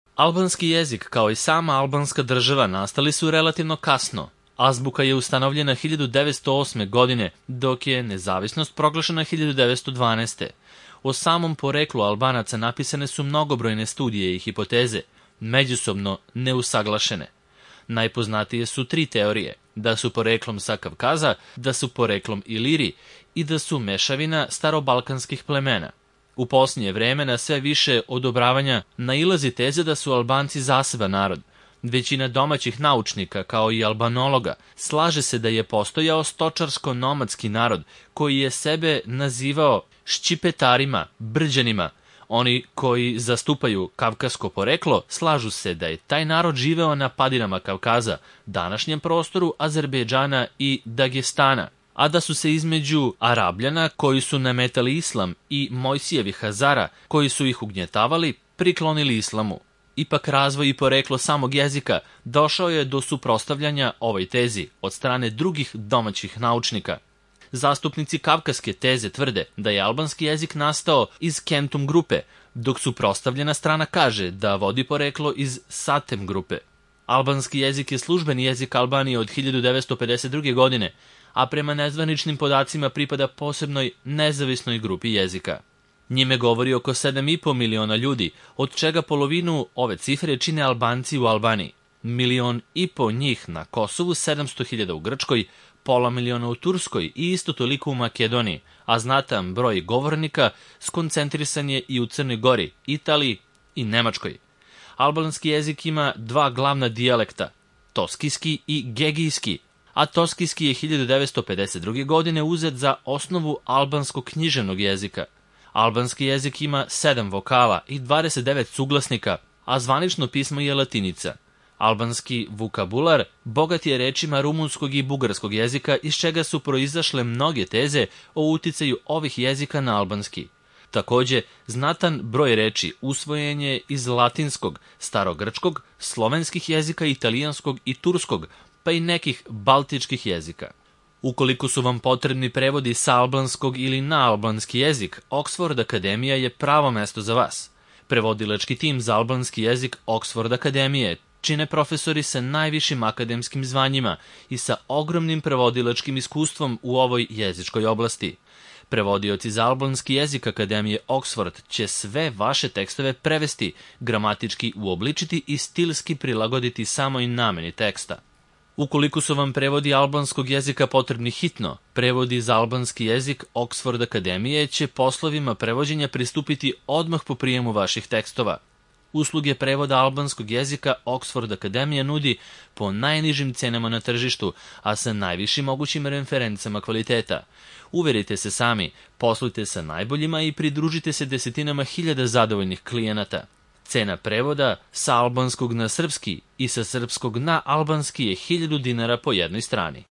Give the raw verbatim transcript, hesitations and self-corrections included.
Albanski jezik, kao i sama albanska država, nastali su relativno kasno. Azbuka je ustanovljena hiljadu devetsto osme. godine, dok je nezavisnost proglašena hiljadu devetsto dvanaeste. O samom poreklu Albanaca napisane su mnogobrojne studije i hipoteze, međusobno neusaglašene. Najpoznatije su tri teorije: da su poreklom sa Kavkaza, da su poreklom Iliri i da su mešavina starobalkanskih plemena. U posljednje vreme na sve više odobravanja nailazi teza da su Albanci zaseban narod. Većina domaćih naučnika, kao i albanologa, slaže se da je postojao stočarsko-nomadski narod koji je sebe nazivao ščipetarima, brđanima. Oni koji zastupaju kavkasko poreklo slažu se da je taj narod živeo na padinama Kavkaza, današnjem prostoru Azerbejdžana i Dagestana, a da su se između Arabljana koji su nametali islam i Mojsijevih Hazara koji su ih ugnjetavali priklonili islamu. Ipak razvoj i poreklo samog jezika došao je do suprotstavljanja ovoj tezi od strane drugih domaćih naučnika. Zastupnici kavkaske teze tvrde da je albanski jezik nastao iz Kentum grupe, dok suprotstavljena strana kaže da vodi poreklo iz Satem grupe. Albanski jezik je službeni jezik Albanije od hiljadu devetsto pedeset druge. godine, a prema nezvaničnim podacima pripada posebnoj nezavisnoj grupi jezika. Njime govori oko sedam i po miliona ljudi, od čega polovinu ove cifre čine Albanci u Albaniji. Milion i po njih na Kosovu, sedamsto hiljada u Grčkoj, pola miliona u Turskoj i isto toliko u Makedoniji, a znatan broj govornika skoncentrisan je i u Crnoj Gori, Italiji i Nemačkoj. Albanski jezik ima dva glavna dijalekta, toskijski i gegijski, a toskijski je hiljadu devetsto pedeset druge. godine uzet za osnovu albanskog književnog jezika. Albanski jezik ima sedam vokala i dvadeset devet suglasnika, a zvanično pismo je latinica. Albanski vokabular bogat je rečima rumunskog i bugarskog jezika, iz čega su proizašle mnoge teze o uticaju ovih jezika na albanski. Takođe, znatan broj reči usvojen je iz latinskog, starogrčkog, slovenskih jezika, italijanskog i turskog, pa i nekih baltičkih jezika. Ukoliko su vam potrebni prevodi sa albanskog ili na albanski jezik, Oxford Akademija je pravo mesto za vas. Prevodilački tim za albanski jezik Oxford Akademije čine profesori sa najvišim akademskim zvanjima i sa ogromnim prevodilačkim iskustvom u ovoj jezičkoj oblasti. Prevodioci za albanski jezik Akademije Oxford će sve vaše tekstove prevesti, gramatički uobličiti i stilski prilagoditi samoj nameni teksta. Ukoliko su vam prevodi albanskog jezika potrebni hitno, prevodi za albanski jezik Oxford Akademije će poslovima prevođenja pristupiti odmah po prijemu vaših tekstova. Usluge prevoda albanskog jezika Oxford Akademija nudi po najnižim cenama na tržištu, a sa najvišim mogućim referencama kvaliteta. Uverite se sami, poslujte sa najboljima i pridružite se desetinama hiljada zadovoljnih klijenata. Cena prevoda sa albanskog na srpski i sa srpskog na albanski je hiljadu dinara po jednoj strani.